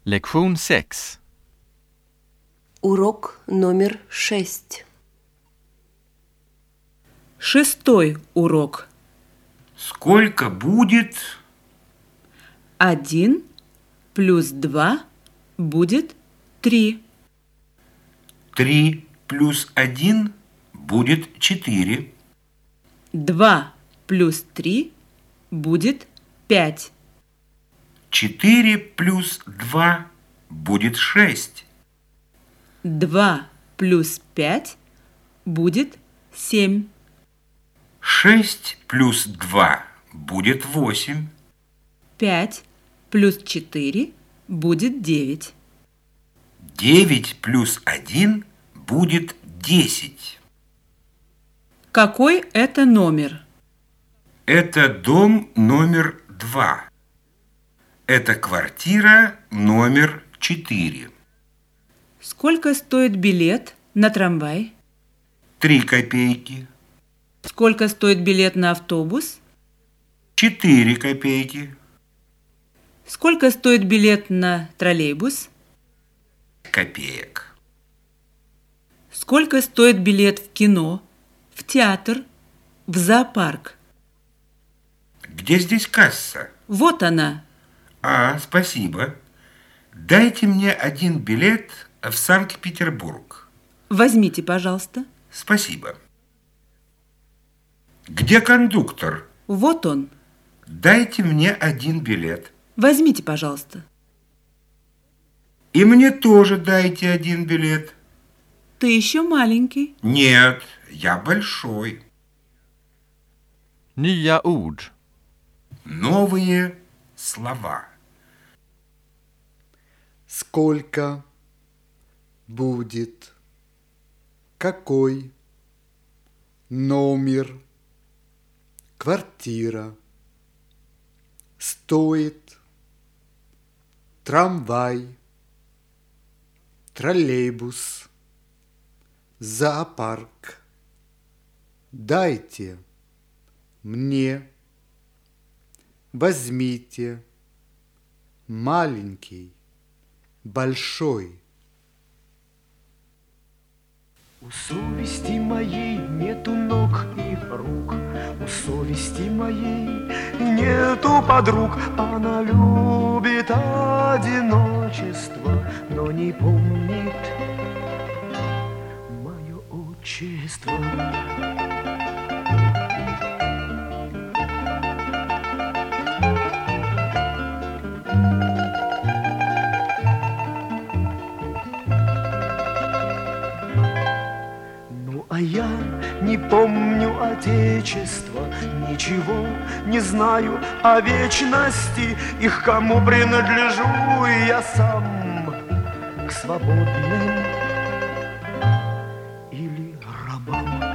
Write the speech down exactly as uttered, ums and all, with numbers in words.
Lektion sex. Урок номер шесть. Шестой урок. Сколько будет? Один плюс два будет три. Три плюс один будет четыре. Два плюс три будет пять. Четыре плюс два будет шесть. Два плюс пять будет семь. Шесть плюс два будет восемь. Пять плюс четыре будет девять. Девять плюс один будет десять. Какой это номер? Это дом номер два. Это квартира номер четыре. Сколько стоит билет на трамвай? Три копейки. Сколько стоит билет на автобус? Четыре копейки. Сколько стоит билет на троллейбус? Копеек. Сколько стоит билет в кино, в театр, в зоопарк? Где здесь касса? Вот она. А, спасибо. Дайте мне один билет в Санкт-Петербург. Возьмите, пожалуйста. Спасибо. Где кондуктор? Вот он. Дайте мне один билет. Возьмите, пожалуйста. И мне тоже дайте один билет. Ты еще маленький. Нет, я большой. Nya ord. Новые слова. Сколько будет? Какой номер? Квартира. Стоит. Трамвай. Троллейбус. Зоопарк. Дайте мне. Возьмите. Маленький. Большой. У совести моей нету ног и рук, у совести моей нету подруг. Она любит одиночество, но не помнит мое отчество. А я не помню отечества, ничего не знаю о вечности. И к кому принадлежу я сам, к свободным или рабам.